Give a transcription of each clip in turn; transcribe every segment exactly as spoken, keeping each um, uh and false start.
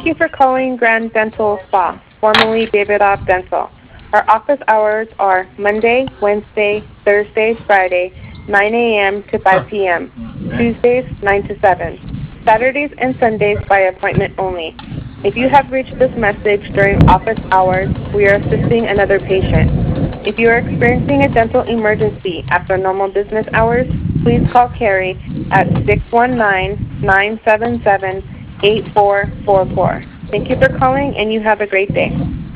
Thank you for calling Grand Dental Spa, formerly Davidoff Dental. Our office hours are Monday, Wednesday, Thursday, Friday, nine a m to five p m Tuesdays, nine to seven. Saturdays and Sundays by appointment only. If you have reached this message during office hours, we are assisting another patient. If you are experiencing a dental emergency after normal business hours, please call Carrie at six one nine, nine seven seven, eight four four four. Thank you for calling, and you have a great day.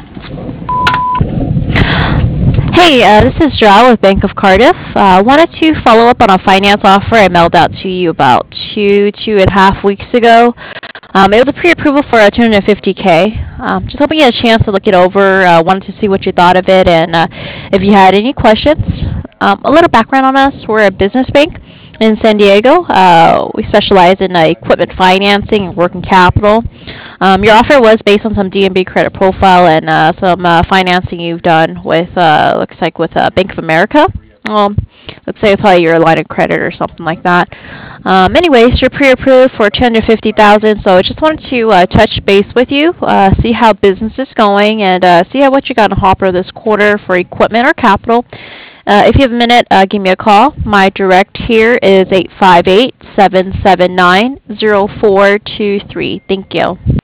Hey, uh, this is Joelle with Bank of Cardiff. I uh, wanted to follow up on a finance offer I mailed out to you about two, two and a half weeks ago. Um, it was a pre-approval for uh, two hundred fifty K. Um, just hoping you had a chance to look it over. Uh, wanted to see what you thought of it and uh, if you had any questions. Um, a little background on us. We're a business bank in San Diego. Uh, we specialize in uh, equipment financing and working capital. Um, your offer was based on some D N B credit profile and uh, some uh, financing you've done with, uh, looks like with uh, Bank of America. Um, let's say probably your line of credit or something like that. Um, anyways, you're pre-approved for two hundred fifty thousand dollars, so I just wanted to uh, touch base with you, uh, see how business is going, and uh, see how what you got in the hopper this quarter for equipment or capital. Uh, if you have a minute, uh, give me a call. My direct here is eight five eight, seven seven nine, zero four two three. Thank you.